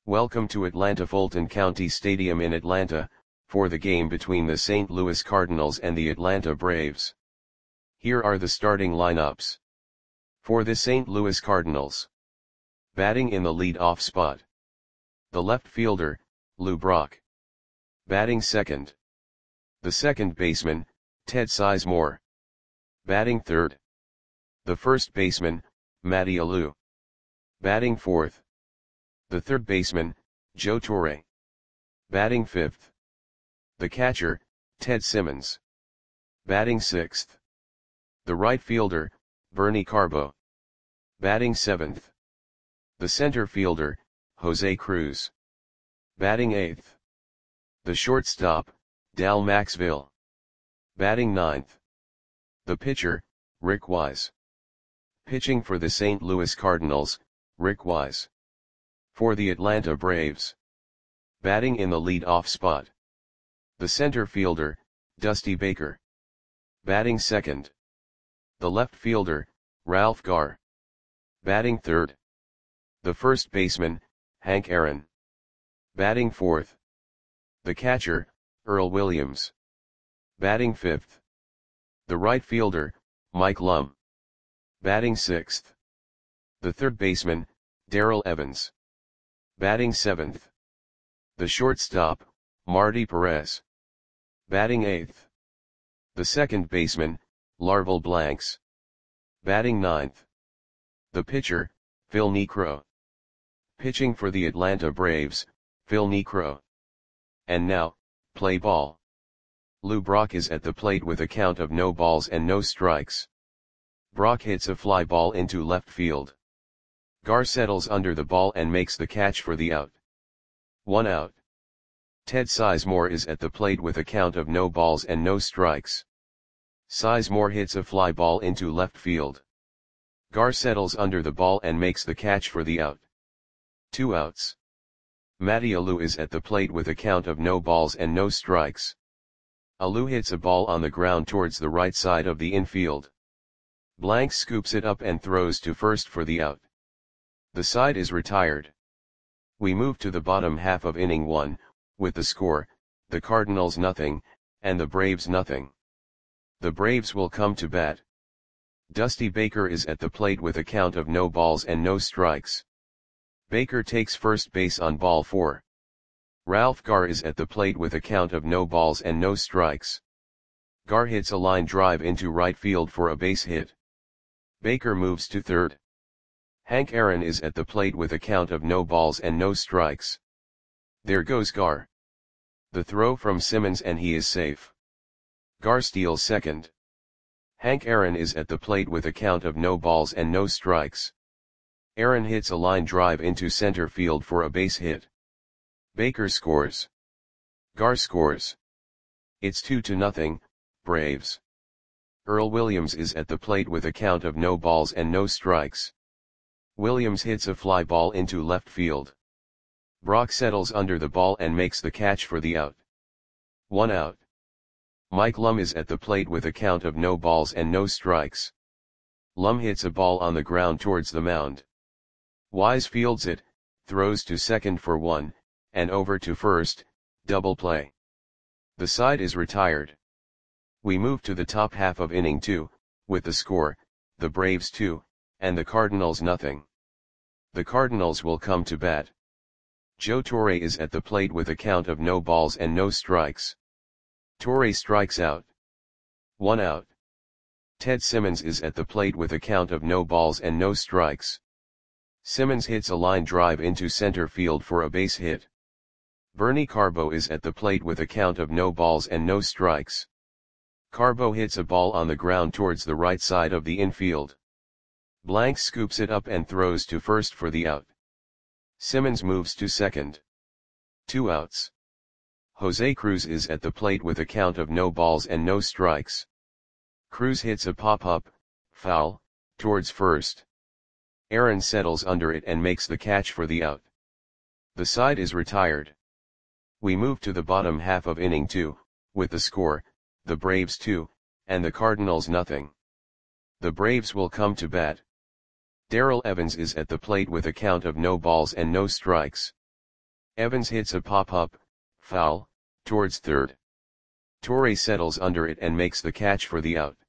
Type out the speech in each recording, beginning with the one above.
Welcome to Atlanta Fulton County Stadium in Atlanta, for the game between the St. Louis Cardinals and the Atlanta Braves. Here are the starting lineups. For the St. Louis Cardinals. Batting in the lead-off spot. The left fielder, Lou Brock. Batting second. The second baseman, Ted Sizemore. Batting third. The first baseman, Matty Alou. Batting fourth. The third baseman, Joe Torre. Batting fifth. The catcher, Ted Simmons. Batting sixth. The right fielder, Bernie Carbo. Batting seventh. The center fielder, Jose Cruz. Batting eighth. The shortstop, Dal Maxville. Batting ninth. The pitcher, Rick Wise. Pitching for the St. Louis Cardinals, Rick Wise. For the Atlanta Braves. Batting in the lead-off spot. The center fielder, Dusty Baker. Batting second. The left fielder, Ralph Garr. Batting third. The first baseman, Hank Aaron. Batting fourth. The catcher, Earl Williams. Batting fifth. The right fielder, Mike Lum. Batting sixth. The third baseman, Darrell Evans. Batting seventh. The shortstop, Marty Perez. Batting eighth. The second baseman, Larval Blanks. Batting ninth. The pitcher, Phil Niekro. Pitching for the Atlanta Braves, Phil Niekro. And now, play ball. Lou Brock is at the plate with a count of no balls and no strikes. Brock hits a fly ball into left field. Garr settles under the ball and makes the catch for the out. 1 out. Ted Sizemore is at the plate with a count of no balls and no strikes. Sizemore hits a fly ball into left field. Garr settles under the ball and makes the catch for the out. 2 outs. Matty Alou is at the plate with a count of no balls and no strikes. Alou hits a ball on the ground towards the right side of the infield. Blanks scoops it up and throws to first for the out. The side is retired. We move to the bottom half of inning 1, with the score, the Cardinals nothing, and the Braves nothing. The Braves will come to bat. Dusty Baker is at the plate with a count of no balls and no strikes. Baker takes first base on ball 4. Ralph Garr is at the plate with a count of no balls and no strikes. Garr hits a line drive into right field for a base hit. Baker moves to third. Hank Aaron is at the plate with a count of no balls and no strikes. There goes Garr. The throw from Simmons and he is safe. Garr steals second. Hank Aaron is at the plate with a count of no balls and no strikes. Aaron hits a line drive into center field for a base hit. Baker scores. Garr scores. It's 2-0, Braves. Earl Williams is at the plate with a count of no balls and no strikes. Williams hits a fly ball into left field. Brock settles under the ball and makes the catch for the out. 1 out. Mike Lum is at the plate with a count of no balls and no strikes. Lum hits a ball on the ground towards the mound. Wise fields it, throws to second for 1, and over to first, double play. The side is retired. We move to the top half of inning 2, with the score, the Braves 2, and the Cardinals nothing. The Cardinals will come to bat. Joe Torre is at the plate with a count of no balls and no strikes. Torre strikes out. 1 out. Ted Simmons is at the plate with a count of no balls and no strikes. Simmons hits a line drive into center field for a base hit. Bernie Carbo is at the plate with a count of no balls and no strikes. Carbo hits a ball on the ground towards the right side of the infield. Blanks scoops it up and throws to first for the out. Simmons moves to second. 2 outs. Jose Cruz is at the plate with a count of no balls and no strikes. Cruz hits a pop-up, foul, towards first. Aaron settles under it and makes the catch for the out. The side is retired. We move to the bottom half of inning 2, with the score, the Braves 2, and the Cardinals nothing. The Braves will come to bat. Darrell Evans is at the plate with a count of no balls and no strikes. Evans hits a pop-up, foul, towards third. Torre settles under it and makes the catch for the out.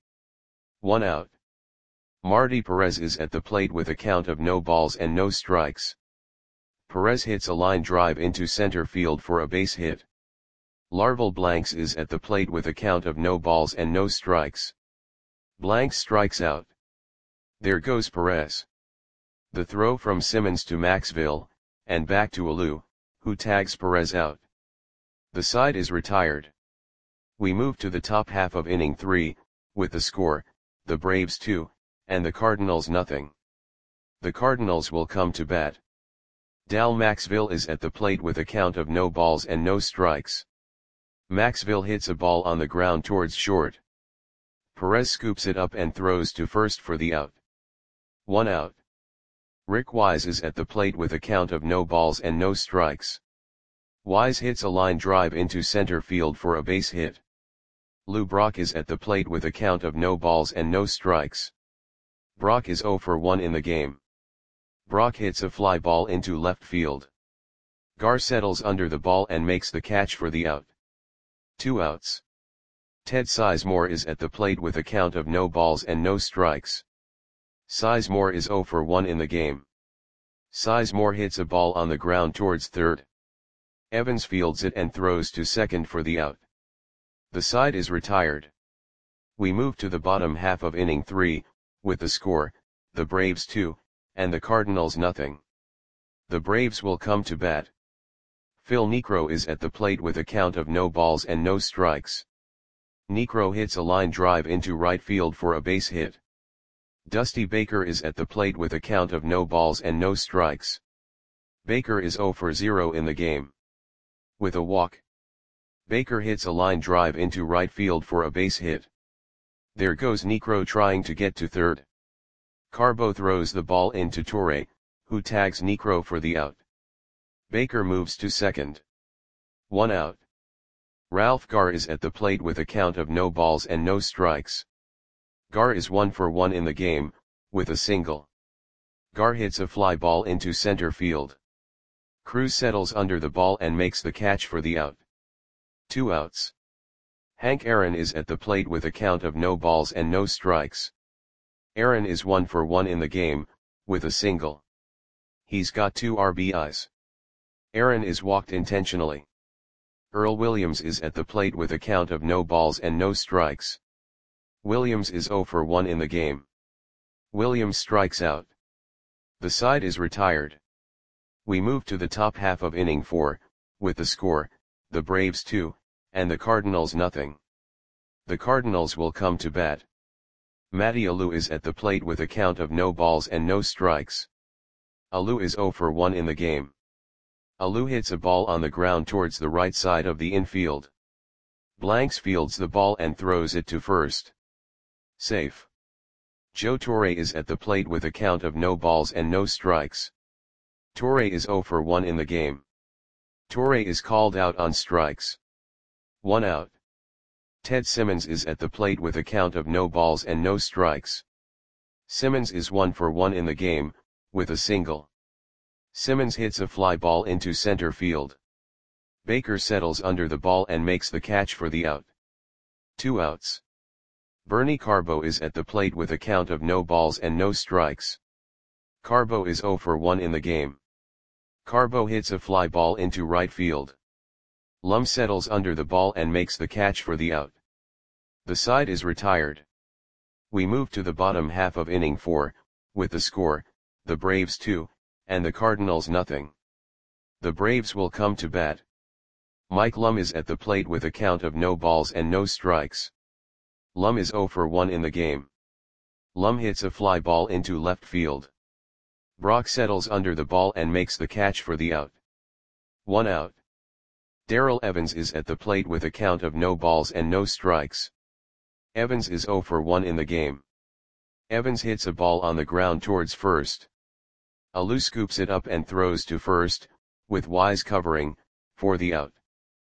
1 out. Marty Perez is at the plate with a count of no balls and no strikes. Perez hits a line drive into center field for a base hit. Larval Blanks is at the plate with a count of no balls and no strikes. Blanks strikes out. There goes Perez. The throw from Simmons to Maxville, and back to Alou, who tags Perez out. The side is retired. We move to the top half of inning 3, with the score, the Braves 2, and the Cardinals nothing. The Cardinals will come to bat. Dal Maxville is at the plate with a count of no balls and no strikes. Maxville hits a ball on the ground towards short. Perez scoops it up and throws to first for the out. 1 out. Rick Wise is at the plate with a count of no balls and no strikes. Wise hits a line drive into center field for a base hit. Lou Brock is at the plate with a count of no balls and no strikes. Brock is 0 for 1 in the game. Brock hits a fly ball into left field. Gar settles under the ball and makes the catch for the out. 2 outs. Ted Sizemore is at the plate with a count of no balls and no strikes. Sizemore is 0 for 1 in the game. Sizemore hits a ball on the ground towards third. Evans fields it and throws to second for the out. The side is retired. We move to the bottom half of inning 3, with the score, the Braves 2, and the Cardinals nothing. The Braves will come to bat. Phil Niekro is at the plate with a count of no balls and no strikes. Niekro hits a line drive into right field for a base hit. Dusty Baker is at the plate with a count of no balls and no strikes. Baker is 0 for 0 in the game. With a walk. Baker hits a line drive into right field for a base hit. There goes Niekro trying to get to third. Carbo throws the ball into Torre, who tags Niekro for the out. Baker moves to second. 1 out. Ralph Gar is at the plate with a count of no balls and no strikes. Gar is 1 for 1 in the game, with a single. Gar hits a fly ball into center field. Cruz settles under the ball and makes the catch for the out. 2 outs. Hank Aaron is at the plate with a count of no balls and no strikes. Aaron is 1 for 1 in the game, with a single. He's got 2 RBIs. Aaron is walked intentionally. Earl Williams is at the plate with a count of no balls and no strikes. Williams is 0 for 1 in the game. Williams strikes out. The side is retired. We move to the top half of inning 4, with the score, the Braves 2, and the Cardinals nothing. The Cardinals will come to bat. Matty Alou is at the plate with a count of no balls and no strikes. Alou is 0 for 1 in the game. Alou hits a ball on the ground towards the right side of the infield. Blanks fields the ball and throws it to first. Safe. Joe Torre is at the plate with a count of no balls and no strikes. Torre is 0 for 1 in the game. Torre is called out on strikes. 1 out. Ted Simmons is at the plate with a count of no balls and no strikes. Simmons is 1 for 1 in the game, with a single. Simmons hits a fly ball into center field. Baker settles under the ball and makes the catch for the out. 2 outs. Bernie Carbo is at the plate with a count of no balls and no strikes. Carbo is 0 for 1 in the game. Carbo hits a fly ball into right field. Lum settles under the ball and makes the catch for the out. The side is retired. We move to the bottom half of inning 4, with the score, the Braves 2, and the Cardinals nothing. The Braves will come to bat. Mike Lum is at the plate with a count of no balls and no strikes. Lum is 0 for 1 in the game. Lum hits a fly ball into left field. Brock settles under the ball and makes the catch for the out. 1 out. Darrell Evans is at the plate with a count of no balls and no strikes. Evans is 0 for 1 in the game. Evans hits a ball on the ground towards first. Alou scoops it up and throws to first, with Wise covering, for the out.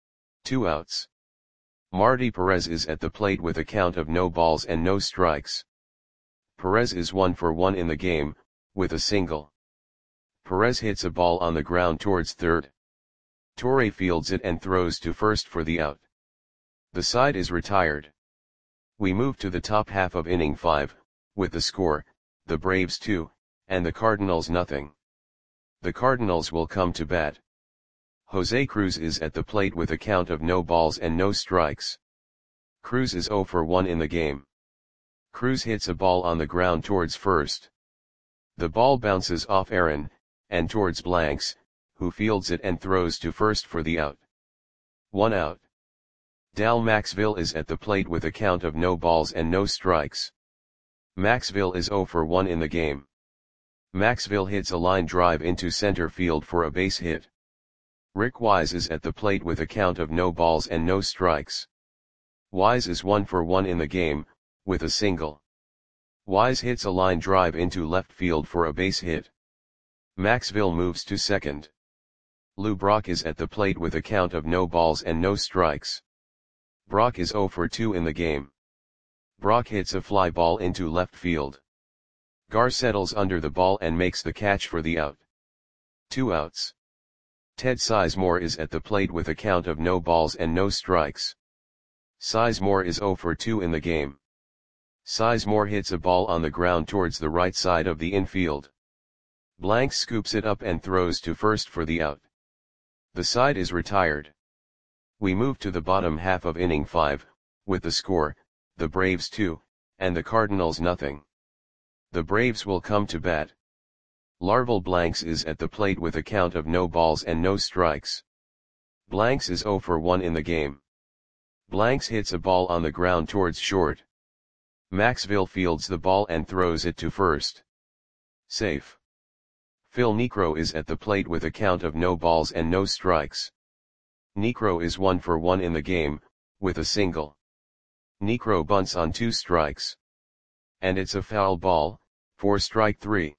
2 outs. Marty Perez is at the plate with a count of no balls and no strikes. Perez is 1 for 1 in the game, with a single. Perez hits a ball on the ground towards third. Torre fields it and throws to first for the out. The side is retired. We move to the top half of inning 5, with the score, the Braves 2, and the Cardinals nothing. The Cardinals will come to bat. Jose Cruz is at the plate with a count of no balls and no strikes. Cruz is 0 for 1 in the game. Cruz hits a ball on the ground towards first. The ball bounces off Aaron, and towards Blanks, who fields it and throws to first for the out. 1 out. Dal Maxville is at the plate with a count of no balls and no strikes. Maxville is 0 for 1 in the game. Maxville hits a line drive into center field for a base hit. Rick Wise is at the plate with a count of no balls and no strikes. Wise is 1 for 1 in the game, with a single. Wise hits a line drive into left field for a base hit. Maxville moves to second. Lou Brock is at the plate with a count of no balls and no strikes. Brock is 0 for 2 in the game. Brock hits a fly ball into left field. Gar settles under the ball and makes the catch for the out. 2 outs. Ted Sizemore is at the plate with a count of no balls and no strikes. Sizemore is 0 for 2 in the game. Sizemore hits a ball on the ground towards the right side of the infield. Blanks scoops it up and throws to first for the out. The side is retired. We move to the bottom half of inning 5, with the score, the Braves 2, and the Cardinals nothing. The Braves will come to bat. Larval Blanks is at the plate with a count of no balls and no strikes. Blanks is 0 for 1 in the game. Blanks hits a ball on the ground towards short. Maxville fields the ball and throws it to first. Safe. Phil Niekro is at the plate with a count of no balls and no strikes. Niekro is 1 for 1 in the game, with a single. Niekro bunts on 2 strikes. And it's a foul ball, for strike 3.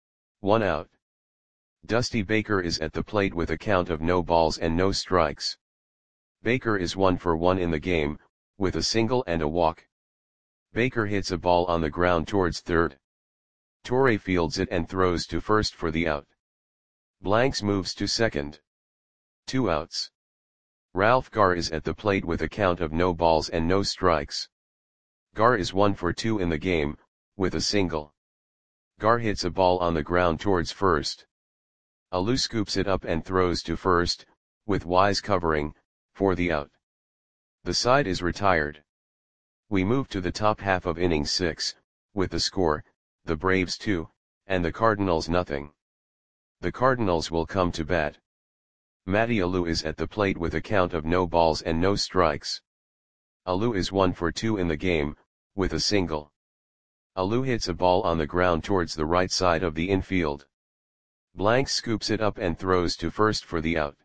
1 out. Dusty Baker is at the plate with a count of no balls and no strikes. Baker is 1 for 1 in the game, with a single and a walk. Baker hits a ball on the ground towards third. Torre fields it and throws to first for the out. Blanks moves to second. 2 outs. Ralph Gar is at the plate with a count of no balls and no strikes. Gar is 1 for 2 in the game, with a single. Gar hits a ball on the ground towards first. Alou scoops it up and throws to first, with Wise covering, for the out. The side is retired. We move to the top half of inning 6, with the score, the Braves 2, and the Cardinals nothing. The Cardinals will come to bat. Matty Alou is at the plate with a count of no balls and no strikes. Alou is 1 for 2 in the game, with a single. Alou hits a ball on the ground towards the right side of the infield. Blanks scoops it up and throws to first for the out.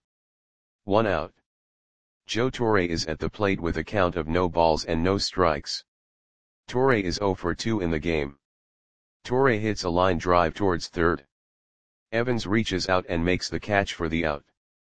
1 out. Joe Torre is at the plate with a count of no balls and no strikes. Torre is 0 for 2 in the game. Torre hits a line drive towards third. Evans reaches out and makes the catch for the out.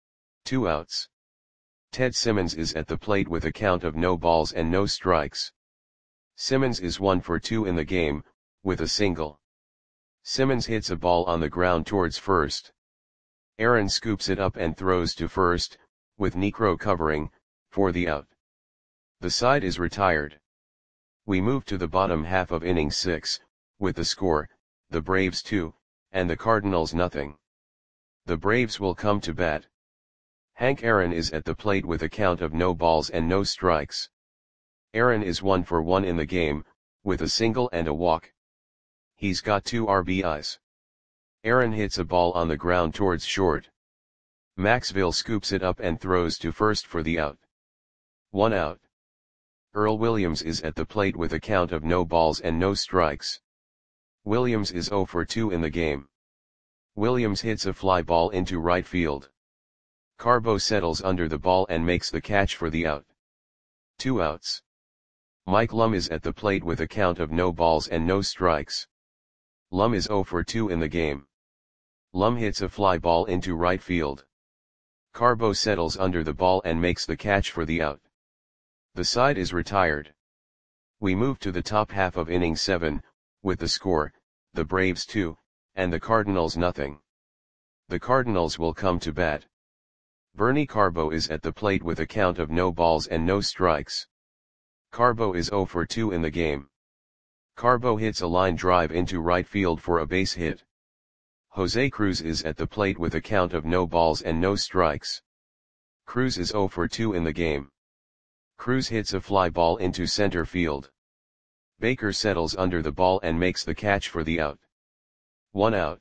2 outs. Ted Simmons is at the plate with a count of no balls and no strikes. Simmons is 1 for 2 in the game, with a single. Simmons hits a ball on the ground towards first. Aaron scoops it up and throws to first, with Niekro covering, for the out. The side is retired. We move to the bottom half of inning 6, with the score, the Braves 2, and the Cardinals nothing. The Braves will come to bat. Hank Aaron is at the plate with a count of no balls and no strikes. Aaron is 1 for 1 in the game, with a single and a walk. He's got 2 RBIs. Aaron hits a ball on the ground towards short. Maxville scoops it up and throws to first for the out. 1 out. Earl Williams is at the plate with a count of no balls and no strikes. Williams is 0 for 2 in the game. Williams hits a fly ball into right field. Carbo settles under the ball and makes the catch for the out. 2 outs. Mike Lum is at the plate with a count of no balls and no strikes. Lum is 0 for 2 in the game. Lum hits a fly ball into right field. Carbo settles under the ball and makes the catch for the out. The side is retired. We move to the top half of inning 7, with the score, the Braves 2, and the Cardinals nothing. The Cardinals will come to bat. Bernie Carbo is at the plate with a count of no balls and no strikes. Carbo is 0 for 2 in the game. Carbo hits a line drive into right field for a base hit. Jose Cruz is at the plate with a count of no balls and no strikes. Cruz is 0 for 2 in the game. Cruz hits a fly ball into center field. Baker settles under the ball and makes the catch for the out. 1 out.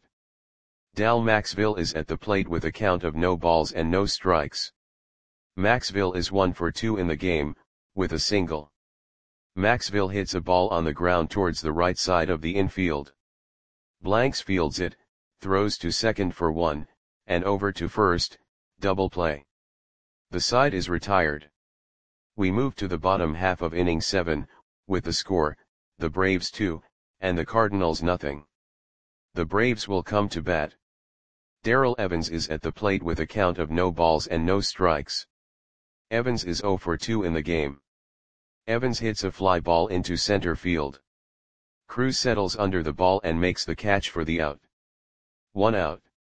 Dal Maxville is at the plate with a count of no balls and no strikes. Maxville is 1 for 2 in the game, with a single. Maxville hits a ball on the ground towards the right side of the infield. Blanks fields it, throws to second for 1, and over to first, double play. The side is retired. We move to the bottom half of inning 7, with the score, the Braves 2, and the Cardinals nothing. The Braves will come to bat. Darrell Evans is at the plate with a count of no balls and no strikes. Evans is 0 for 2 in the game. Evans hits a fly ball into center field. Cruz settles under the ball and makes the catch for the out. 1 out.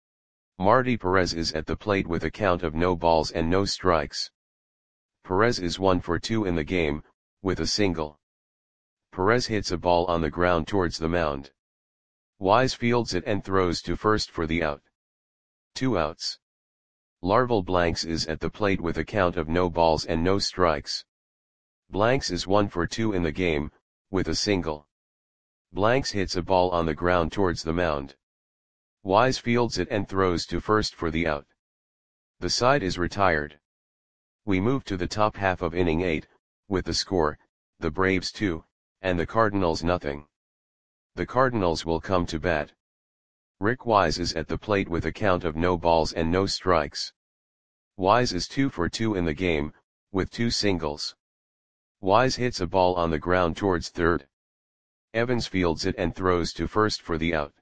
Marty Perez is at the plate with a count of no balls and no strikes. Perez is 1 for 2 in the game, with a single. Perez hits a ball on the ground towards the mound. Wise fields it and throws to first for the out. 2 outs. Larval Blanks is at the plate with a count of no balls and no strikes. Blanks is 1 for 2 in the game, with a single. Blanks hits a ball on the ground towards the mound. Wise fields it and throws to first for the out. The side is retired. We move to the top half of inning 8, with the score, the Braves 2, and the Cardinals nothing. The Cardinals will come to bat. Rick Wise is at the plate with a count of no balls and no strikes. Wise is 2 for 2 in the game, with 2 singles. Wise hits a ball on the ground towards third. Evans fields it and throws to first for the out.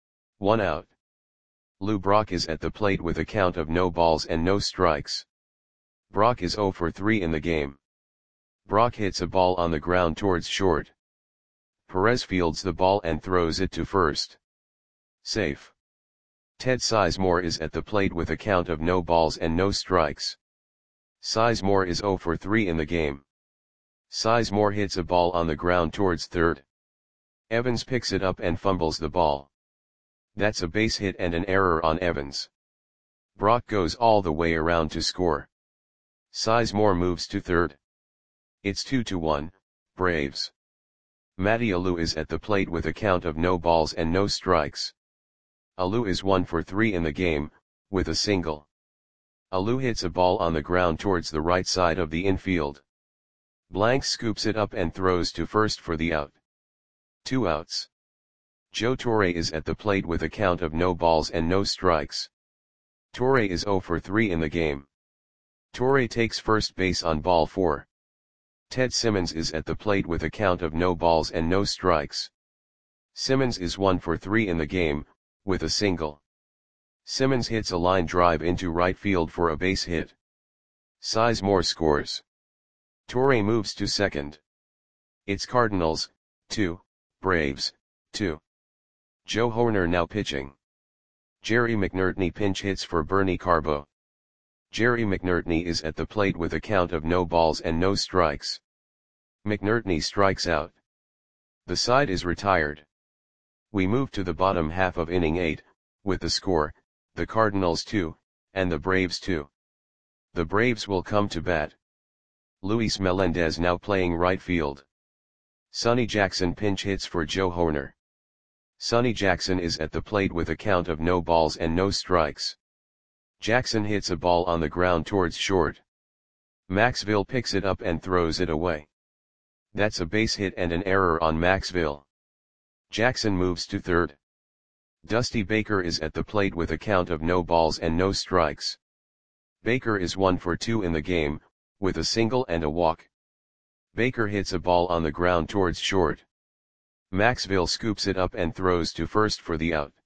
1 out. Lou Brock is at the plate with a count of no balls and no strikes. Brock is 0 for 3 in the game. Brock hits a ball on the ground towards short. Perez fields the ball and throws it to first. Safe. Ted Sizemore is at the plate with a count of no balls and no strikes. Sizemore is 0 for 3 in the game. Sizemore hits a ball on the ground towards third. Evans picks it up and fumbles the ball. That's a base hit and an error on Evans. Brock goes all the way around to score. Sizemore moves to third. It's 2-1, Braves. Matty Alou is at the plate with a count of no balls and no strikes. Alou is 1 for 3 in the game, with a single. Alou hits a ball on the ground towards the right side of the infield. Blanks scoops it up and throws to first for the out. 2 outs. Joe Torre is at the plate with a count of no balls and no strikes. Torre is 0 for 3 in the game. Torre takes first base on ball 4. Ted Simmons is at the plate with a count of no balls and no strikes. Simmons is 1 for 3 in the game, with a single. Simmons hits a line drive into right field for a base hit. Sizemore scores. Torre moves to second. It's Cardinals, 2, Braves, 2. Joe Hoerner now pitching. Jerry McNertney pinch hits for Bernie Carbo. Jerry McNertney is at the plate with a count of no balls and no strikes. McNertney strikes out. The side is retired. We move to the bottom half of inning 8, with the score, the Cardinals 2, and the Braves 2. The Braves will come to bat. Luis Melendez now playing right field. Sonny Jackson pinch hits for Joe Hoerner. Sonny Jackson is at the plate with a count of no balls and no strikes. Jackson hits a ball on the ground towards short. Maxville picks it up and throws it away. That's a base hit and an error on Maxville. Jackson moves to third. Dusty Baker is at the plate with a count of no balls and no strikes. Baker is 1 for 2 in the game, with a single and a walk. Baker hits a ball on the ground towards short. Maxville scoops it up and throws to first for the out.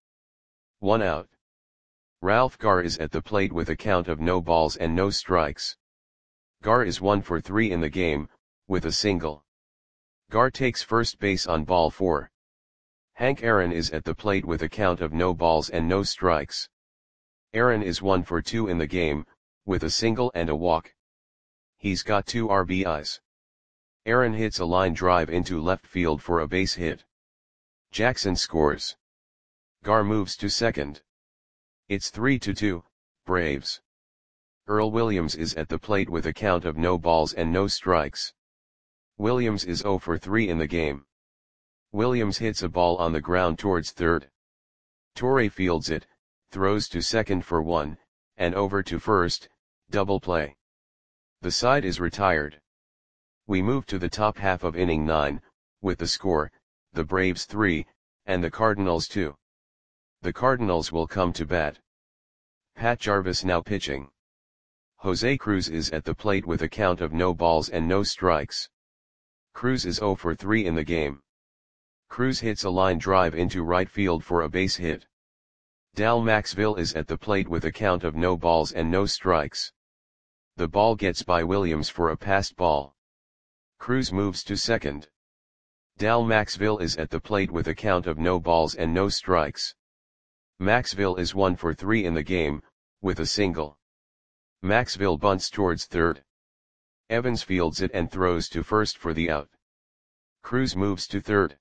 1 out. Ralph Garr is at the plate with a count of no balls and no strikes. Garr is 1 for 3 in the game, with a single. Garr takes first base on ball 4. Hank Aaron is at the plate with a count of no balls and no strikes. Aaron is 1 for 2 in the game, with a single and a walk. He's got 2 RBIs. Aaron hits a line drive into left field for a base hit. Jackson scores. Gar moves to second. It's 3-2, Braves. Earl Williams is at the plate with a count of no balls and no strikes. Williams is 0 for 3 in the game. Williams hits a ball on the ground towards third. Torre fields it, throws to second for 1, and over to first, double play. The side is retired. We move to the top half of inning 9, with the score, the Braves 3, and the Cardinals 2. The Cardinals will come to bat. Pat Jarvis now pitching. Jose Cruz is at the plate with a count of no balls and no strikes. Cruz is 0 for 3 in the game. Cruz hits a line drive into right field for a base hit. Dal Maxville is at the plate with a count of no balls and no strikes. The ball gets by Williams for a passed ball. Cruz moves to second. Dal Maxville is at the plate with a count of no balls and no strikes. Maxville is 1 for 3 in the game, with a single. Maxville bunts towards third. Evans fields it and throws to first for the out. Cruz moves to third.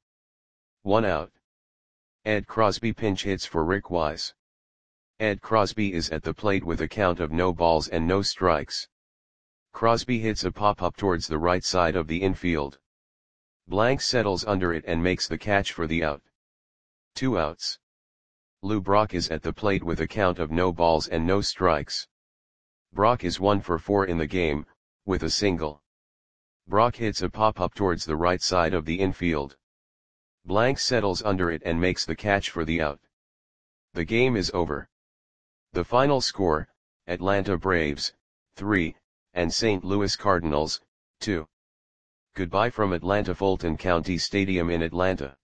1 out. Ed Crosby pinch hits for Rick Wise. Ed Crosby is at the plate with a count of no balls and no strikes. Crosby hits a pop-up towards the right side of the infield. Blank settles under it and makes the catch for the out. 2 outs. Lou Brock is at the plate with a count of no balls and no strikes. Brock is 1 for 4 in the game, with a single. Brock hits a pop-up towards the right side of the infield. Blank settles under it and makes the catch for the out. The game is over. The final score, Atlanta Braves, 3, and St. Louis Cardinals, 2. Goodbye from Atlanta Fulton County Stadium in Atlanta.